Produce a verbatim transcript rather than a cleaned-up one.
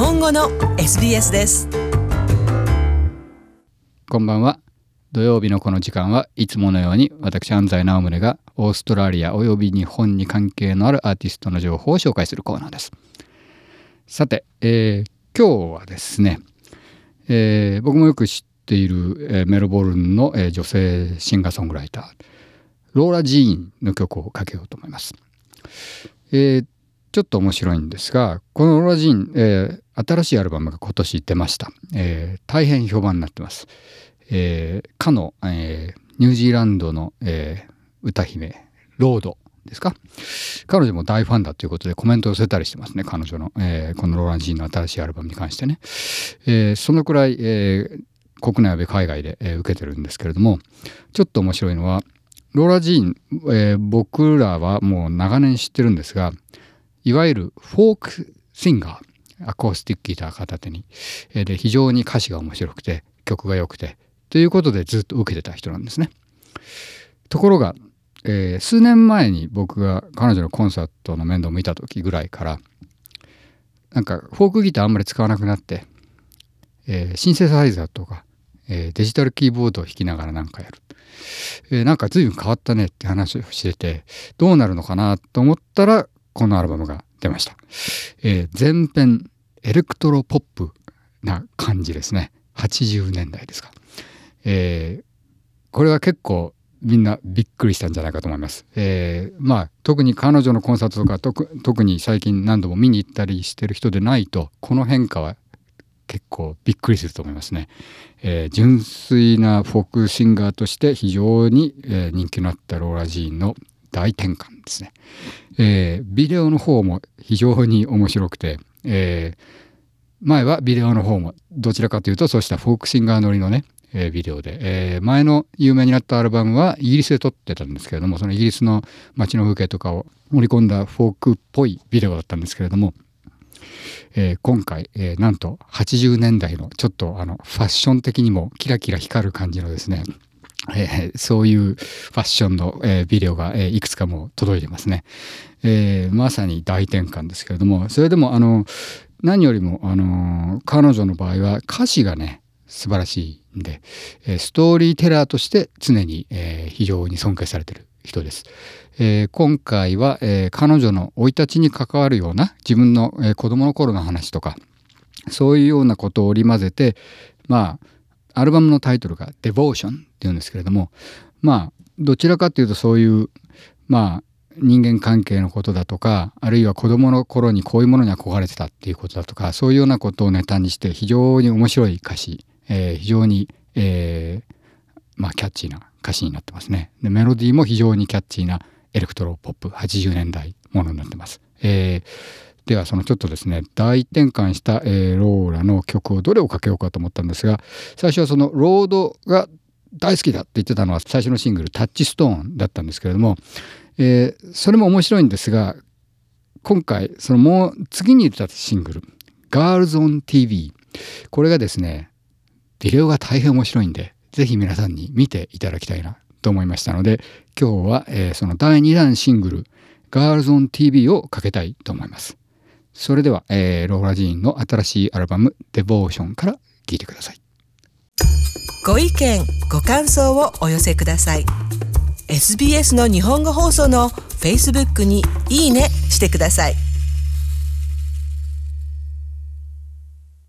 本語の エスビーエス です。 こんばんは。土曜日のこの時間はいつものように私安西直宗がオーストラリアおよび日本に関係のあるアーティストの情報を紹介するコーナーです。さて、えー、今日はですね、えー、僕もよく知っている、えー、メルボルンの、えー、女性シンガーソングライターローラ・ジーンの曲をかけようと思います。えー、ちょっと面白いんですが、このローラ・ジーン、えー、新しいアルバムが今年出ました。えー、大変評判になってます。えー、かの、えー、ニュージーランドの、えー、歌姫ロードですか。彼女も大ファンだということでコメントを寄せたりしてますね。彼女の、えー、このローラン・ジーンの新しいアルバムに関してね。えー、そのくらい、えー、国内や海外で、えー、受けてるんですけれども、ちょっと面白いのはローラ・ジーン、えー、僕らはもう長年知ってるんですが、いわゆるフォークシンガー、アコースティックギター片手に、えー、で非常に歌詞が面白くて曲が良くてということでずっと受けてた人なんですね。ところが、えー、数年前に僕が彼女のコンサートの面倒を見た時ぐらいからなんかフォークギターあんまり使わなくなって、えー、シンセサイザーとか、えー、デジタルキーボードを弾きながらなんかやる、えー、なんか随分変わったねって話をしててどうなるのかなと思ったらこのアルバムが出ました。えー、全編エレクトロポップな感じですね。はちじゅうねんだいですか。えー、これは結構みんなびっくりしたんじゃないかと思います。えー、まあ特に彼女のコンサートとか特特に最近何度も見に行ったりしてる人でないとこの変化は結構びっくりすると思いますね。えー、純粋なフォークシンガーとして非常に、えー、人気のあったローラ・ジーンの大転換ですね。えー、ビデオの方も非常に面白くて、えー、前はビデオの方もどちらかというとそうしたフォークシンガー乗りのねえー、ビデオで、えー、前の有名になったアルバムはイギリスで撮ってたんですけれどもそのイギリスの街の風景とかを盛り込んだフォークっぽいビデオだったんですけれども、えー、今回、えー、なんとはちじゅうねんだいのちょっとあのファッション的にもキラキラ光る感じのですね、えー、そういうファッションの、えー、ビデオが、えー、いくつかもう届いてますね。えー、まさに大転換ですけれどもそれでもあの何よりもあの彼女の場合は歌詞がね素晴らしいんで、えー、ストーリーテラーとして常に、えー、非常に尊敬されている人です。えー、今回は、えー、彼女の生い立ちに関わるような自分の、えー、子供の頃の話とかそういうようなことを織り交ぜてまあアルバムのタイトルが Devotion っていうんですけれどもまあどちらかというとそういうまあ人間関係のことだとかあるいは子供の頃にこういうものに憧れてたっていうことだとかそういうようなことをネタにして非常に面白い歌詞えー、非常に、えーまあ、キャッチーな歌詞になってますね。でメロディーも非常にキャッチーなエレクトロポップはちじゅうねんだいものになってます。えー、ではそのちょっとですね大転換した、えー、ローラの曲をどれをかけようかと思ったんですが最初はそのロードが大好きだって言ってたのは最初のシングルタッチストーンだったんですけれども、えー、それも面白いんですが今回そのもう次に出たシングル Girls on ティーブイ これがですねビデオが大変面白いんでぜひ皆さんに見ていただきたいなと思いましたので今日は、えー、そのだいにだんシングル Girls on ティーブイ をかけたいと思います。それでは、えー、ローラ・ジーンの新しいアルバム Devotion から聴いてください。 ご意見ご感想をお寄せください。 エスビーエス の日本語放送の Facebook にいいねしてください。